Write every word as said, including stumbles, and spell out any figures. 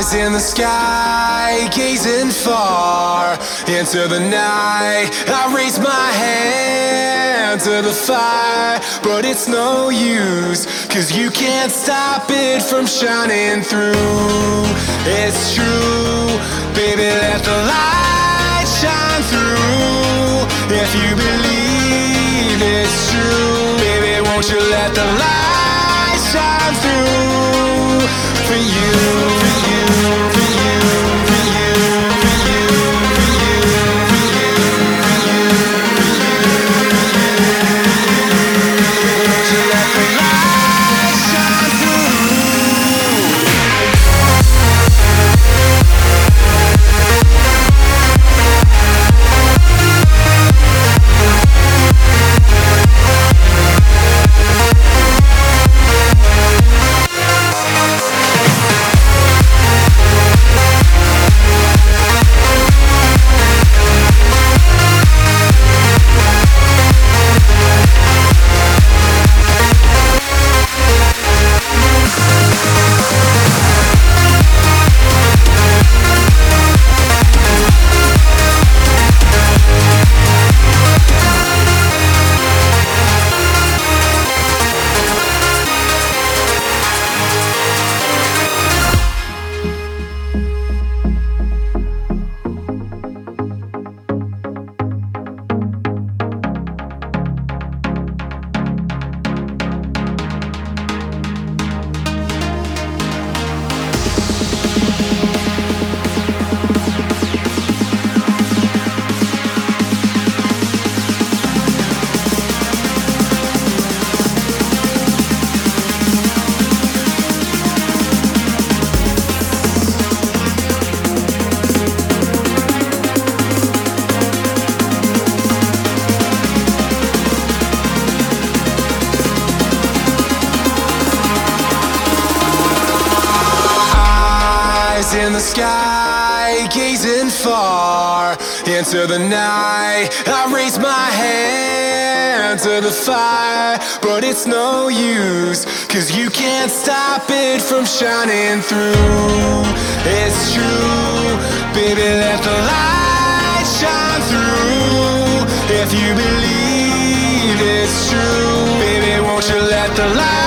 In the sky, gazing far into the night, I raise my hand to the fire, but it's no use, cause you can't stop it from shining through. It's true, baby, let the light shine through. If you believe it's true, baby, won't you let the light shine through for you. In the sky, gazing far into the night, I raise my hand to the fire, but it's no use, cause you can't stop it from shining through. It's true, baby, let the light shine through. If you believe it's true, baby, won't you let the light